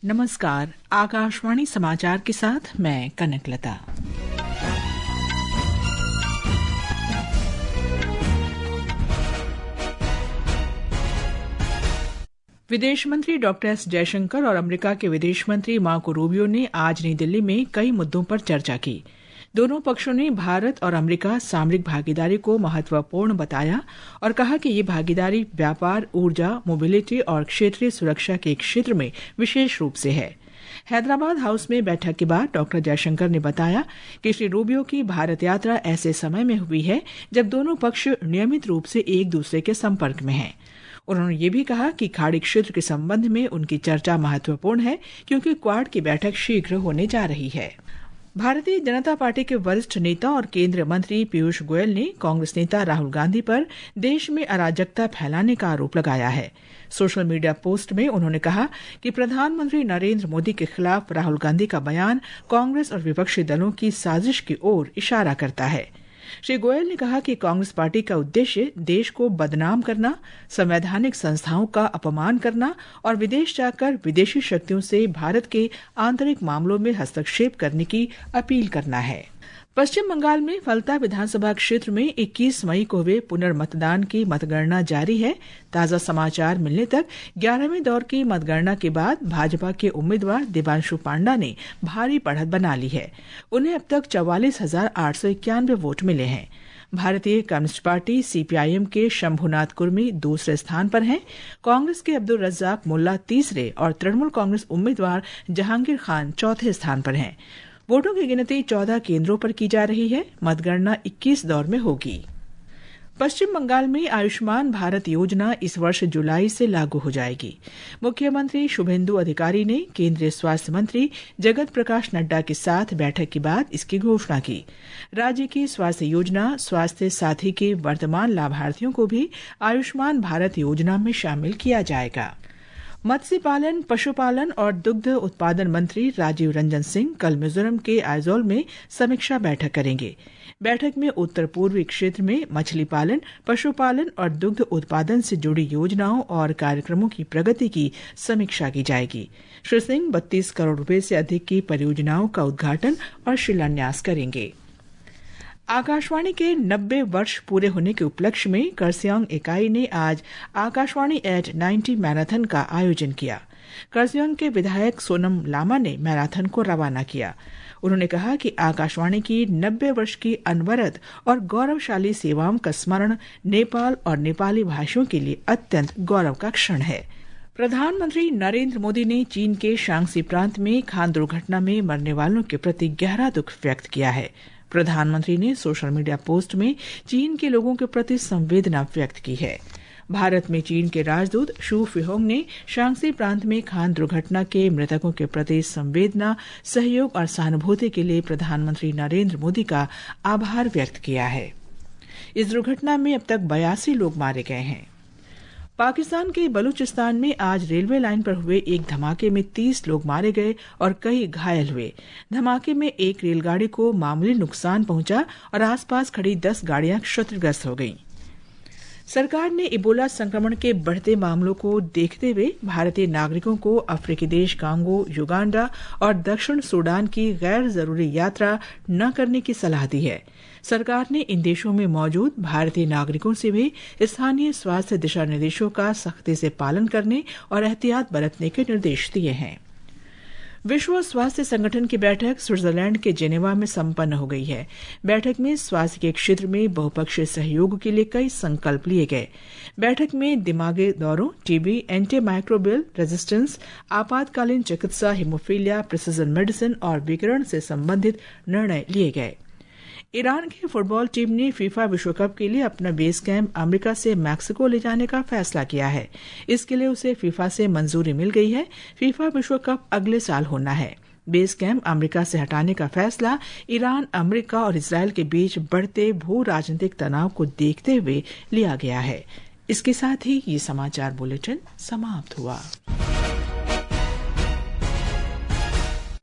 नमस्कार, आकाशवाणी समाचार के साथ मैं कनकलता। विदेश मंत्री डॉक्टर एस जयशंकर और अमेरिका के विदेश मंत्री मार्को रूबियो ने आज नई दिल्ली में कई मुद्दों पर चर्चा की। दोनों पक्षों ने भारत और अमेरिका सामरिक भागीदारी को महत्वपूर्ण बताया और कहा कि ये भागीदारी व्यापार, ऊर्जा, मोबिलिटी और क्षेत्रीय सुरक्षा के क्षेत्र में विशेष रूप से है। हैदराबाद हाउस में बैठक के बाद डॉक्टर जयशंकर ने बताया कि श्री रूबियो की भारत यात्रा ऐसे समय में हुई है जब दोनों पक्ष नियमित रूप से एक दूसरे के संपर्क में हैं। उन्होंने ये भी कहा कि खाड़ी क्षेत्र के संबंध में उनकी चर्चा महत्वपूर्ण है क्योंकि क्वाड की बैठक शीघ्र होने जा रही है। भारतीय जनता पार्टी के वरिष्ठ नेता और केंद्रीय मंत्री पीयूष गोयल ने कांग्रेस नेता राहुल गांधी पर देश में अराजकता फैलाने का आरोप लगाया है। सोशल मीडिया पोस्ट में उन्होंने कहा कि प्रधानमंत्री नरेंद्र मोदी के खिलाफ राहुल गांधी का बयान कांग्रेस और विपक्षी दलों की साजिश की ओर इशारा करता है। श्री गोयल ने कहा कि कांग्रेस पार्टी का उद्देश्य देश को बदनाम करना, संवैधानिक संस्थाओं का अपमान करना और विदेश जाकर विदेशी शक्तियों से भारत के आंतरिक मामलों में हस्तक्षेप करने की अपील करना है। पश्चिम बंगाल में फलता विधानसभा क्षेत्र में 21 मई को हुए पुनर्मतदान की मतगणना जारी है। ताजा समाचार मिलने तक 11वें दौर की मतगणना के बाद भाजपा के उम्मीदवार देवांशु पांडा ने भारी बढ़त बना ली है। उन्हें अब तक 44,891 वोट मिले हैं। भारतीय कम्युनिस्ट पार्टी सीपीआईएम के शंभुनाथ कुर्मी दूसरे स्थान पर हैं। कांग्रेस के अब्दुल रज्जाक मुल्ला तीसरे और तृणमूल कांग्रेस उम्मीदवार जहांगीर खान चौथे स्थान पर हैं। वोटों की गिनती 14 केंद्रों पर की जा रही है। मतगणना 21 दौर में होगी। पश्चिम बंगाल में आयुष्मान भारत योजना इस वर्ष जुलाई से लागू हो जाएगी। मुख्यमंत्री शुभेंदु अधिकारी ने केंद्रीय स्वास्थ्य मंत्री जगत प्रकाश नड्डा के साथ बैठक के बाद इसकी घोषणा की। राज्य की स्वास्थ्य योजना स्वास्थ्य साथी के वर्तमान लाभार्थियों को भी आयुष्मान भारत योजना में शामिल किया जाएगा। मत्स्य पालन, पशुपालन और दुग्ध उत्पादन मंत्री राजीव रंजन सिंह कल मिजोरम के आइजोल में समीक्षा बैठक करेंगे। बैठक में उत्तर पूर्वी क्षेत्र में मछली पालन, पशुपालन और दुग्ध उत्पादन से जुड़ी योजनाओं और कार्यक्रमों की प्रगति की समीक्षा की जाएगी। श्री सिंह 32 करोड़ रुपए से अधिक की परियोजनाओं का उद्घाटन और शिलान्यास करेंगे। आकाशवाणी के 90 वर्ष पूरे होने के उपलक्ष्य में कर्सियांग इकाई ने आज आकाशवाणी एट 90 मैराथन का आयोजन किया। कर्सियांग के विधायक सोनम लामा ने मैराथन को रवाना किया। उन्होंने कहा कि आकाशवाणी की 90 वर्ष की अनवरत और गौरवशाली सेवाओं का स्मरण नेपाल और नेपाली भाषियों के लिए अत्यंत गौरव का क्षण है। प्रधानमंत्री नरेंद्र मोदी ने चीन के शांगसी प्रांत में खान दुर्घटना में मरने वालों के प्रति गहरा दुख व्यक्त किया है। प्रधानमंत्री ने सोशल मीडिया पोस्ट में चीन के लोगों के प्रति संवेदना व्यक्त की है। भारत में चीन के राजदूत शू फिहोंग ने शांगसी प्रांत में खान दुर्घटना के मृतकों के प्रति संवेदना, सहयोग और सहानुभूति के लिए प्रधानमंत्री नरेंद्र मोदी का आभार व्यक्त किया है। इस दुर्घटना में अब तक 82 लोग मारे गए हैं। पाकिस्तान के बलूचिस्तान में आज रेलवे लाइन पर हुए एक धमाके में 30 लोग मारे गए और कई घायल हुए। धमाके में एक रेलगाड़ी को मामूली नुकसान पहुंचा और आसपास खड़ी 10 गाड़ियां क्षतिग्रस्त हो गईं। सरकार ने इबोला संक्रमण के बढ़ते मामलों को देखते हुए भारतीय नागरिकों को अफ्रीकी देश कांगो, युगांडा और दक्षिण सूडान की गैर जरूरी यात्रा न करने की सलाह दी है। सरकार ने इन देशों में मौजूद भारतीय नागरिकों से भी स्थानीय स्वास्थ्य दिशा निर्देशों का सख्ती से पालन करने और एहतियात बरतने के निर्देश दिए हैं। विश्व स्वास्थ्य संगठन की बैठक स्विट्जरलैंड के जेनेवा में संपन्न हो गई है। बैठक में स्वास्थ्य के क्षेत्र में बहुपक्षीय सहयोग के लिए कई संकल्प लिए गए। बैठक में दिमागी दौरों, टीबी, एंटीमाइक्रोबियल रेजिस्टेंस, आपातकालीन चिकित्सा, हीमोफीलिया, प्रिसिजन मेडिसिन और विकिरण से संबंधित निर्णय लिए गए। ईरान की फुटबॉल टीम ने फीफा विश्व कप के लिए अपना बेस कैंप अमेरिका से मैक्सिको ले जाने का फैसला किया है। इसके लिए उसे फीफा से मंजूरी मिल गई है। फीफा विश्व कप अगले साल होना है। बेस कैंप अमेरिका से हटाने का फैसला ईरान, अमेरिका और इजरायल के बीच बढ़ते भू राजनीतिक तनाव को देखते हुए लिया गया है। इसके साथ ही ये समाचार बुलेटिन समाप्त हुआ।